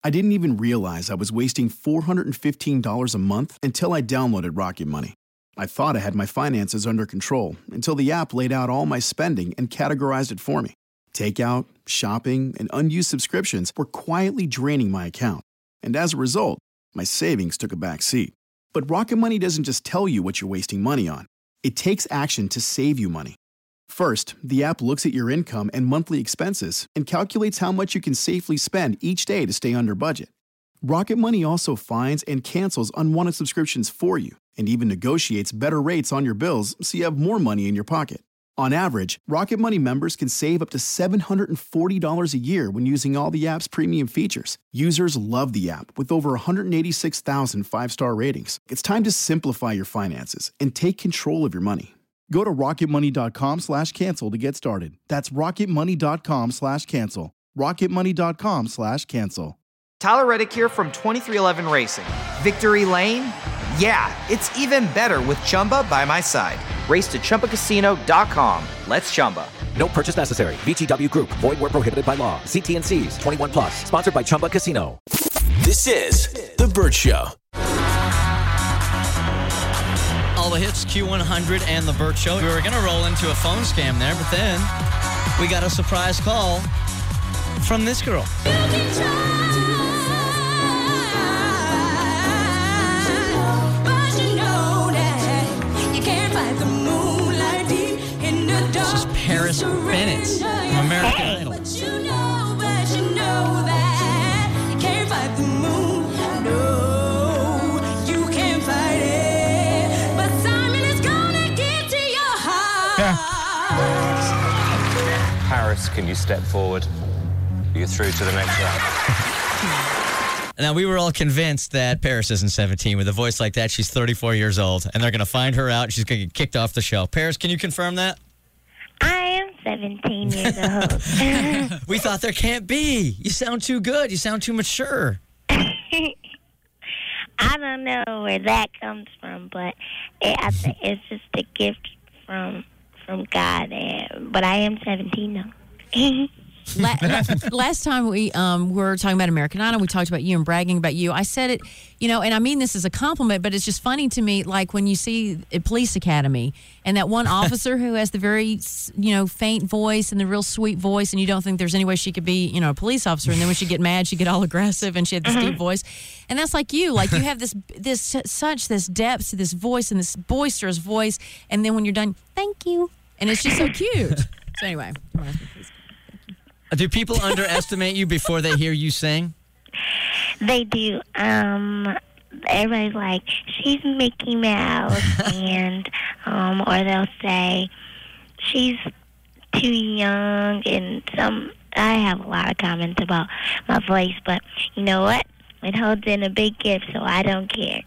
I didn't even realize I was wasting $415 a month until I downloaded Rocket Money. I thought I had my finances under control until the app laid out all my spending and categorized it for me. Takeout, shopping, and unused subscriptions were quietly draining my account. And as a result, my savings took a back seat. But Rocket Money doesn't just tell you what you're wasting money on. It takes action to save you money. First, the app looks at your income and monthly expenses and calculates how much you can safely spend each day to stay under budget. Rocket Money also finds and cancels unwanted subscriptions for you and even negotiates better rates on your bills so you have more money in your pocket. On average, Rocket Money members can save up to $740 a year when using all the app's premium features. Users love the app with over 186,000 five-star ratings. It's time to simplify your finances and take control of your money. Go to rocketmoney.com/cancel to get started. That's rocketmoney.com/cancel. rocketmoney.com/cancel. Tyler Reddick here from 23XI Racing. Victory Lane? Yeah, it's even better with Chumba by my side. Race to ChumbaCasino.com. Let's Chumba. No purchase necessary. VGW Group. Void where prohibited by law. See T&Cs. 21 plus. Sponsored by Chumba Casino. This is The Burt Show. All the hits, Q100 and The Burt Show. We were going to roll into a phone scam there, but then we got a surprise call from this girl. This is Paris Bennett from American Idol. Paris, can you step forward? You're through to the next round. Now, we were all convinced that Paris isn't 17. With a voice like that, she's 34 years old, and they're going to find her out. She's going to get kicked off the show. Paris, can you confirm that? I am 17 years old. We thought there can't be. You sound too good. You sound too mature. I don't know where that comes from, but I think it's just a gift from God. But I am 17 now. Last time we were talking about American Idol, we talked about you and bragging about you. I said it, and I mean this as a compliment, but it's just funny to me, like when you see a police academy and that one officer who has the very, faint voice and the real sweet voice, and you don't think there's any way she could be, a police officer. And then when she get mad, she get all aggressive, and she had this deep voice. And that's like you. Like you have this depth to this voice and this boisterous voice. And then when you're done, thank you. And it's just so cute. So anyway, come on, please. Do people underestimate you before they hear you sing? They do. Everybody's like, she's Mickey Mouse, and or they'll say she's too young, and I have a lot of comments about my voice, but you know what? It holds in a big gift, so I don't care.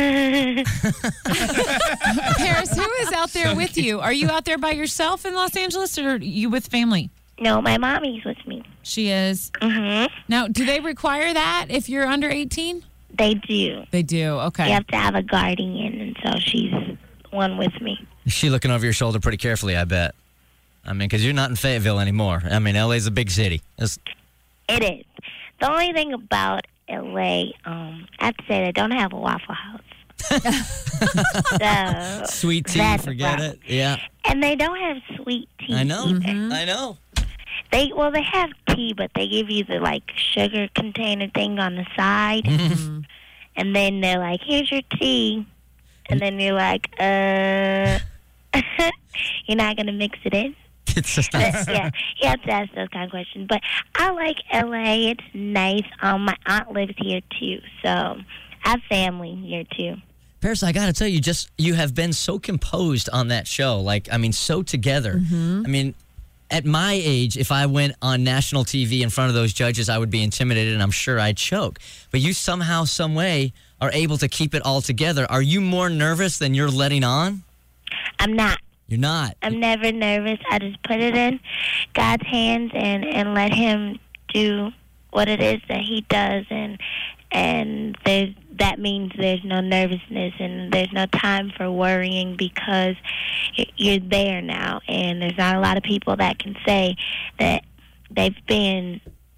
Paris, who is out there with you? Are you out there by yourself in Los Angeles, or are you with family? No, my mommy's with me. She is? Mm-hmm. Now, do they require that if you're under 18? They do. They do, okay. You have to have a guardian, and so she's one with me. Is she looking over your shoulder pretty carefully, I bet? I mean, because you're not in Fayetteville anymore. I mean, L.A.'s a big city. It is. The only thing about L.A., I have to say they don't have a Waffle House. So, sweet tea, forget it. Yeah. And they don't have sweet tea. I know. Either. I know. They have tea, but they give you the sugar container thing on the side, and then they're like, "Here's your tea," and then you're like, "You're not gonna mix it in." It's just yeah, you have to ask those kind of questions. But I like LA. It's nice. My aunt lives here too, so I have family here too. Paris, I got to tell you, you have been so composed on that show. So together. I mean, at my age, if I went on national TV in front of those judges, I would be intimidated, and I'm sure I'd choke. But you somehow, some way, are able to keep it all together. Are you more nervous than you're letting on? I'm not. You're not? I'm never nervous. I just put it in God's hands and let him do what it is that he does, and that means there's no nervousness and there's no time for worrying because you're there now, and there's not a lot of people that can say that they've been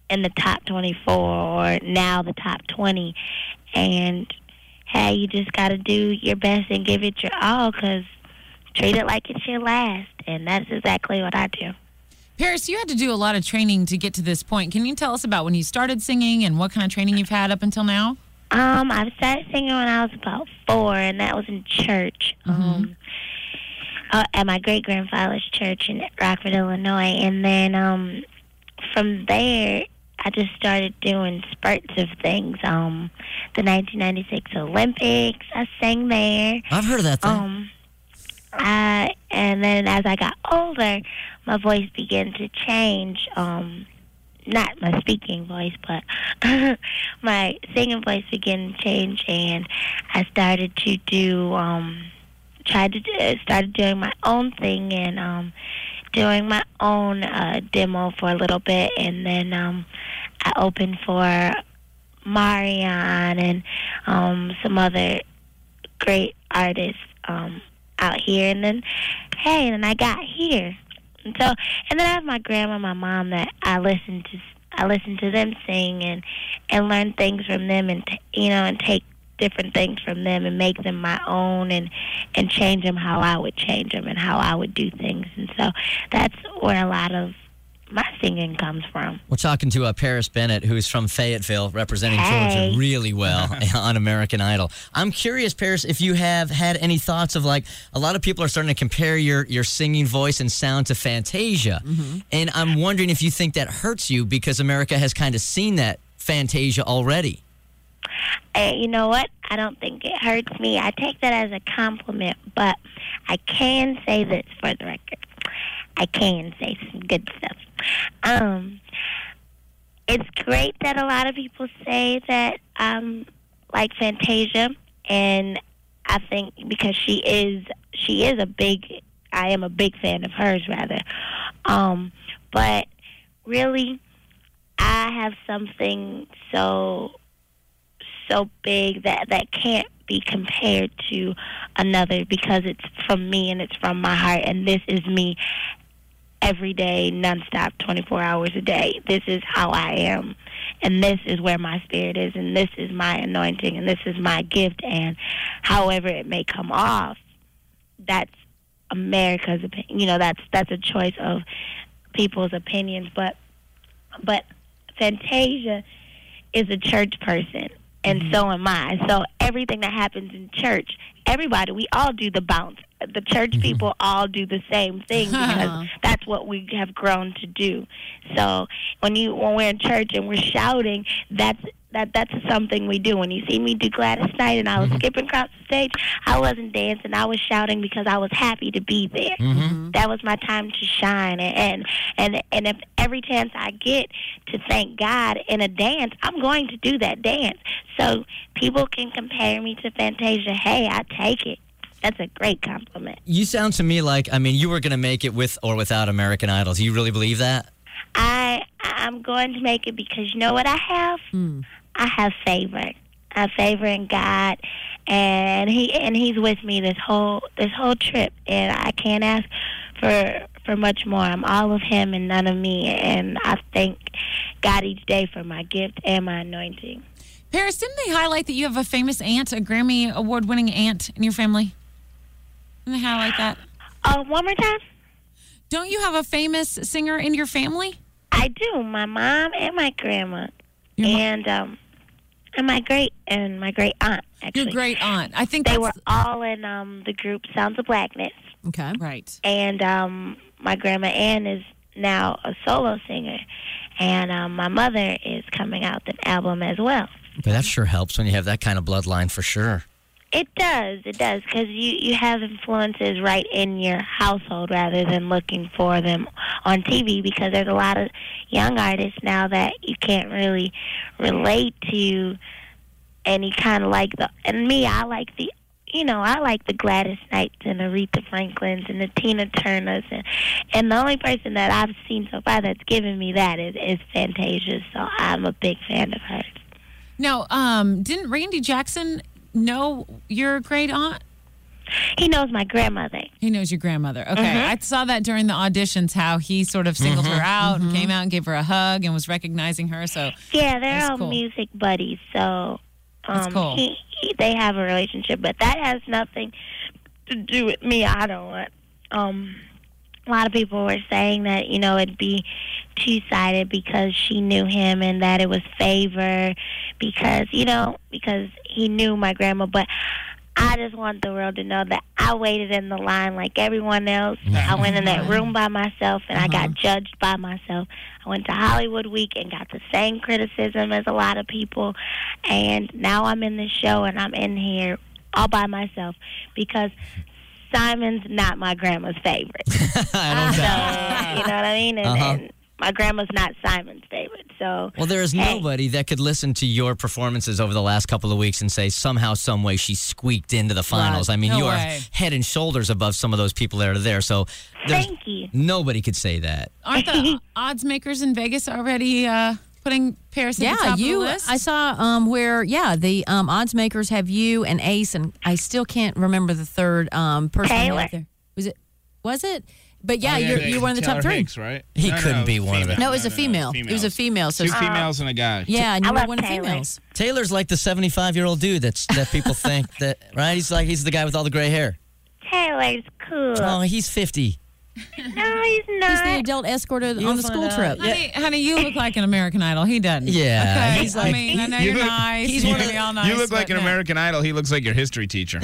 in the top 24 or now the top 20. And, hey, you just got to do your best and give it your all because treat it like it's your last. And that's exactly what I do. Paris, you had to do a lot of training to get to this point. Can you tell us about when you started singing and what kind of training you've had up until now? I started singing when I was about 4, and that was in church. At my great-grandfather's church in Rockford, Illinois. And then from there, I just started doing spurts of things. The 1996 Olympics, I sang there. I've heard of that thing. And then as I got older, my voice began to change. Not my speaking voice, but my singing voice began to change, and I started to do, started doing my own thing and doing my own demo for a little bit, and then I opened for Marion and some other great artists out here, and then I got here. And then I have my grandma, my mom that I listen to them sing and learn things from them, and and take different things from them and make them my own and change them how I would change them and how I would do things. And so that's where a lot of my singing comes from. We're talking to Paris Bennett, who's from Fayetteville, representing Georgia really well on American Idol. I'm curious, Paris, if you have had any thoughts of, like, a lot of people are starting to compare your singing voice and sound to Fantasia. And I'm wondering if you think that hurts you because America has kind of seen that Fantasia already. You know what? I don't think it hurts me. I take that as a compliment, but I can say this for the record. I can say some good stuff. It's great that a lot of people say that like Fantasia, and I think because she is I am a big fan of hers rather. But really, I have something so big that can't be compared to another because it's from me and it's from my heart, and this is me every day, nonstop, 24 hours a day. This is how I am, and this is where my spirit is, and this is my anointing, and this is my gift, and however it may come off, that's America's opinion. That's a choice of people's opinions, but Fantasia is a church person, and so am I. So everything that happens in church, everybody, we all do the bounce. The church people all do the same thing because that's what we have grown to do. So when we're in church and we're shouting, that's something we do. When you see me do Gladys Knight and I was skipping across the stage, I wasn't dancing. I was shouting because I was happy to be there. That was my time to shine. And if every chance I get to thank God in a dance, I'm going to do that dance. So people can compare me to Fantasia. Hey, I take it. That's a great compliment. You sound to me like, you were going to make it with or without American Idol. Do you really believe that? I'm going to make it because you know what I have? I have favor. I have favor in God, and He's with me this whole trip, and I can't ask for much more. I'm all of Him and none of me, and I thank God each day for my gift and my anointing. Paris, didn't they highlight that you have a famous aunt, a Grammy award-winning aunt in your family? Didn't they highlight that? One more time? Don't you have a famous singer in your family? I do. My mom and my grandma, and my great aunt. Actually, your great aunt. I think they were all in the group Sounds of Blackness. Okay, right. And my grandma Ann is now a solo singer, and my mother is coming out with an album as well. But that sure helps when you have that kind of bloodline, for sure. It does, because you have influences right in your household rather than looking for them on TV, because there's a lot of young artists now that you can't really relate to any kind of and me, I like the Gladys Knights and Aretha Franklins and the Tina Turners, and the only person that I've seen so far that's given me that is Fantasia, so I'm a big fan of hers. Now, didn't Randy Jackson know your great aunt? He knows my grandmother. He knows your grandmother. Okay. Mm-hmm. I saw that during the auditions, how he sort of singled her out and came out and gave her a hug and was recognizing her. So Yeah, they're That's all cool. music buddies, so That's cool. they have a relationship, but that has nothing to do with me. I don't. A lot of people were saying that, it'd be two-sided because she knew him and that it was favor because he knew my grandma. But I just want the world to know that I waited in the line like everyone else. I went in that room by myself and I got judged by myself. I went to Hollywood Week and got the same criticism as a lot of people. And now I'm in this show and I'm in here all by myself because Simon's not my grandma's favorite. I So, you know what I mean? And my grandma's not Simon's favorite. So Well, there is nobody that could listen to your performances over the last couple of weeks and say somehow, some way she squeaked into the finals. Right. I mean, No you are way. head and shoulders above some of those people that are there. So there's Thank you. nobody could say that. Aren't the odds makers in Vegas already putting Paris at the top of the list? I saw where the odds makers have you and Ace, and I still can't remember the third person. Taylor. Out there. Was it? But you're one of the top Taylor three. Hicks, right? He couldn't be one of them. No, it was a female. It was a female. So Two females and a guy. yeah, and you I were love one of the Taylor. females. Taylor's like the 75-year-old dude that people think that, right? He's the guy with all the gray hair. Taylor's cool. Oh, he's 50. No, he's not. He's the adult escort on You'll the find school out. trip. Yeah. Honey, you look like an American Idol. He doesn't. Yeah, Okay. he's I like- mean, I know you you're look- nice. he's You're one of gonna be the- all nice. You look like but an no. American Idol. He looks like your history teacher.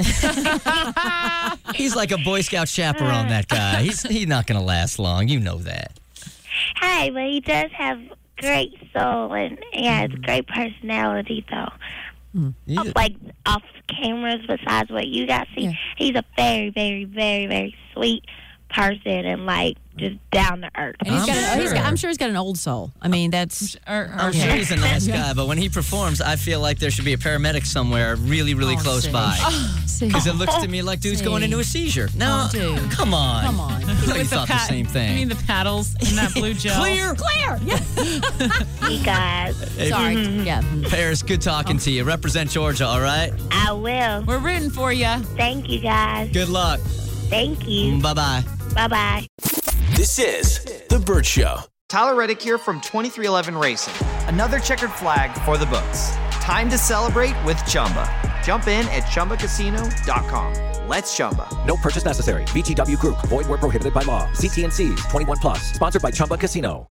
He's like a Boy Scout chaperone, that guy. He's not going to last long. You know that. Hey, but he does have great soul and he has great personality, though. Like off cameras, besides what you got to see, Yeah. he's a very, very, very, very sweet person and like just down to earth. And I'm I'm sure he's got an old soul. I mean, that's I'm sure he's a nice guy, but when he performs, I feel like there should be a paramedic somewhere really, really close see. by. See. Because it looks to me like dude's going into a seizure. No, dude. come on. Come on. I thought you thought the same You thing. mean the paddles in that blue gel? Clear. Yeah. You guys, Sorry. Yeah. Paris, good talking to you. Represent Georgia, all right? I will. We're rooting for you. Thank you, guys. Good luck. Thank you. Bye-bye. Bye-bye. This is The Burt Show. Tyler Reddick here from 2311 Racing. Another checkered flag for the books. Time to celebrate with Chumba. Jump in at ChumbaCasino.com. Let's Chumba. No purchase necessary. VGW Group. Void where prohibited by law. See T&Cs. 21 plus. Sponsored by Chumba Casino.